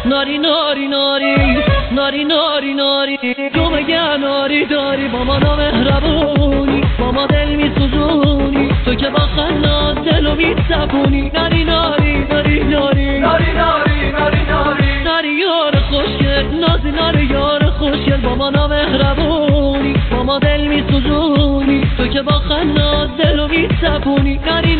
ناری ناری ناری ناری ناری ناری تو مگه ناری داری با ما نامهربونی با ما دل میسوزونی تو که با خنات دلو میتپونی ناری ناری ناری ناری ناری ناری ناری ناری ناری یار خوشگل نازی ناری یار خوشگل با ما نامهربونی با ما دل میسوزونی تو که با خنات دلو میتپونی ناری